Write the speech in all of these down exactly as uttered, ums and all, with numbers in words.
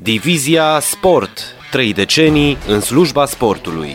Divizia Sport. Trei decenii în slujba sportului.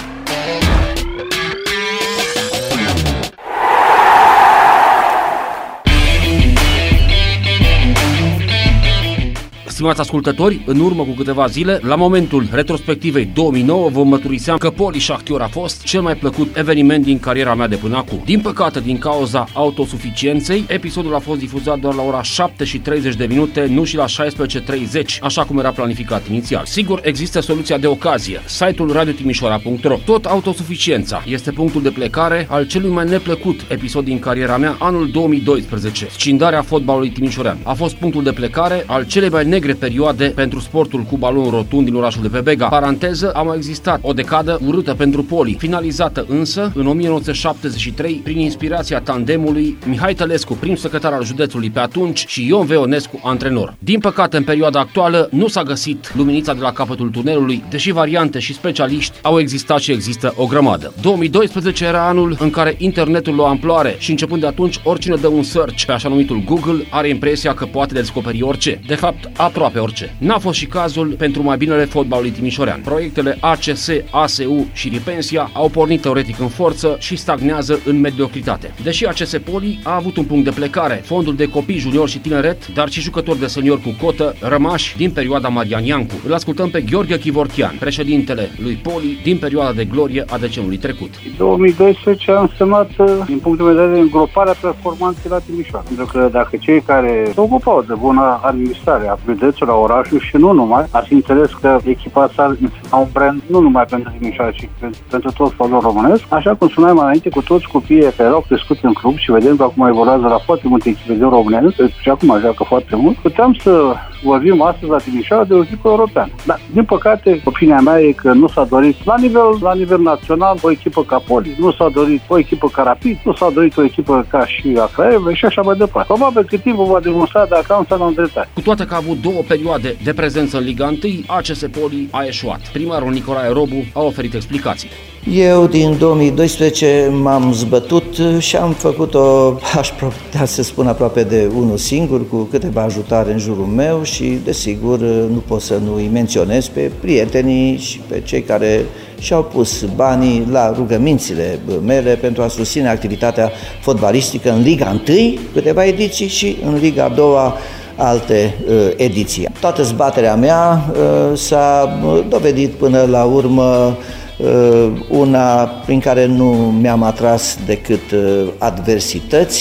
Stimați ascultători, în urmă cu câteva zile, la momentul retrospectivei două mii nouă, vă mărturiseam că Poli Șahtior a fost cel mai plăcut eveniment din cariera mea de până acum. Din păcate, din cauza autosuficienței, episodul a fost difuzat doar la ora șapte și treizeci de minute, nu și la șaisprezece și treizeci, așa cum era planificat inițial. Sigur, există soluția de ocazie, site-ul radio timișoara punct ro. Tot autosuficiența este punctul de plecare al celui mai neplăcut episod din cariera mea, anul două mii doisprezece. Scindarea fotbalului timișorean a fost punctul de plecare al celei mai negre perioade pentru sportul cu balon rotund din orașul de pe Bega. Paranteză, a mai existat o decadă urâtă pentru Poli, finalizată însă în o mie nouă sute șaptezeci și trei prin inspirația tandemului Mihai Tălescu, prim secretar al județului pe atunci, și Ion Veonescu, antrenor. Din păcate, în perioada actuală nu s-a găsit luminița de la capătul tunelului, deși variante și specialiști au existat și există o grămadă. două mii doisprezece era anul în care internetul lua amploare și începând de atunci, oricine dă un search pe așa numitul Google are impresia că poate descoperi orice. De fapt, aproape orice. N-a fost și cazul pentru mai binele fotbalului timișorean. Proiectele A C S, A S U și Ripensia au pornit teoretic în forță și stagnează în mediocritate. Deși A C S Poli a avut un punct de plecare, fondul de copii junior și tineret, dar și jucători de senior cu cotă rămași din perioada Marian Iancu. Îl ascultăm pe Gheorghe Chivorchian, președintele lui Poli din perioada de glorie a deceniului trecut. două mii doisprezece a însemnat, din punct de vedere, îngroparea performanței la Timișoara. Pentru că dacă cei care se ocupau de bună administrare a județului, la orașul și nu numai, ar fi înțeles că echipa s-ar însemna un brand nu numai pentru Timișoara, ci pentru tot fotbalul românesc. Așa cum spuneam mai înainte, cu toți copiii care erau crescuți în club și vedem că acum evoluează la foarte multe echipe de românesc și acum joacă foarte mult, puteam să vorbim astăzi la Timișoara de o echipă europeană. Dar, din păcate, opinia mea e că nu s-a dorit la nivel, la nivel național o echipă ca Poli, nu s-a dorit o echipă ca Rapid, nu s-a dorit o echipă ca și a Craiova și așa mai departe. Probabil că timpul va demonstra dacă am să ne îndreptate. Cu toate că a avut două perioade de prezență în Liga unu, A C S Poli a eșuat. Primarul Nicolae Robu a oferit explicații. Eu din două mii doisprezece m-am zbătut și am făcut-o, aș putea să spun, aproape de unul singur, cu câteva ajutare în jurul meu și, desigur, nu pot să nu îi menționez pe prietenii și pe cei care și-au pus banii la rugămințile mele pentru a susține activitatea fotbalistică în Liga unu, câteva ediții, și în Liga a doua, alte uh, ediții. Toată zbaterea mea uh, s-a dovedit până la urmă uh, una prin care nu mi-am atras decât uh, adversități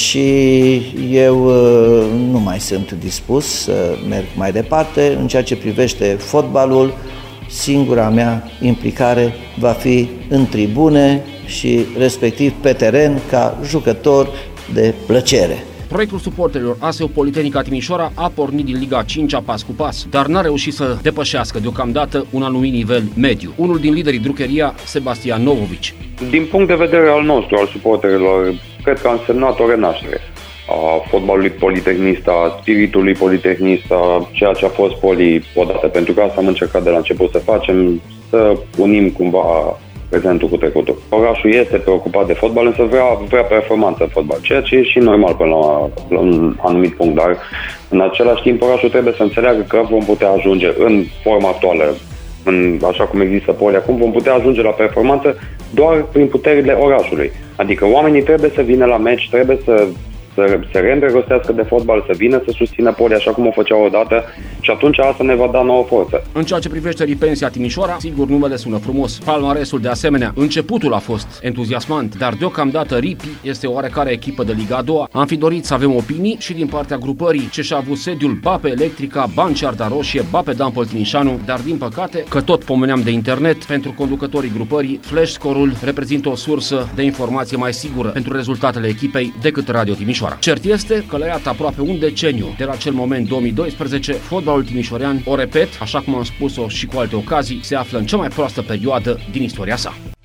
și eu uh, nu mai sunt dispus să merg mai departe. În ceea ce privește fotbalul, singura mea implicare va fi în tribune și respectiv pe teren ca jucător de plăcere. Proiectul suporterilor A S U Politehnica Timișoara a pornit din Liga a cincea pas cu pas, dar n-a reușit să depășească deocamdată un anumit nivel mediu. Unul din liderii Drucheria, Sebastian Novovici. Din punct de vedere al nostru, al suporterilor, cred că a însemnat o renaștere a fotbalului politehnist, a spiritului politehnist, a ceea ce a fost Poli odată. Pentru că asta am încercat de la început să facem, să unim cumva prezentul cu trecutul. Orașul este preocupat de fotbal, însă vrea, vrea performanță în fotbal, ceea ce e și normal până la, la un anumit punct, dar în același timp orașul trebuie să înțeleagă că vom putea ajunge în forma actuală, în, așa cum există Poli acum, vom putea ajunge la performanță doar prin puterile orașului. Adică oamenii trebuie să vină la meci, trebuie să să se reîndrăgostească de fotbal, să vină să susțină Poli așa cum o făceau odată și atunci asta ne va da nouă forță. În ceea ce privește Ripensia Timișoara, sigur numele sună frumos. Palmaresul de asemenea, începutul a fost entuziasmant, dar deocamdată Ripi este o oarecare echipă de Liga a doua. Am fi dorit să avem opinii și din partea grupării ce și-a avut sediul ba pe Electrica, ba în Cearda Roșie, ba pe Dan Păltinișanu, dar din păcate, că tot pomeneam de internet, pentru conducătorii grupării, Flash Score-ul reprezintă o sursă de informație mai sigură pentru rezultatele echipei decât Radio Timișoara. Cert este că la iată aproape un deceniu de la acel moment două mii doisprezece, fotbalul timișorean, o repet, așa cum am spus-o și cu alte ocazii, se află în cea mai proastă perioadă din istoria sa.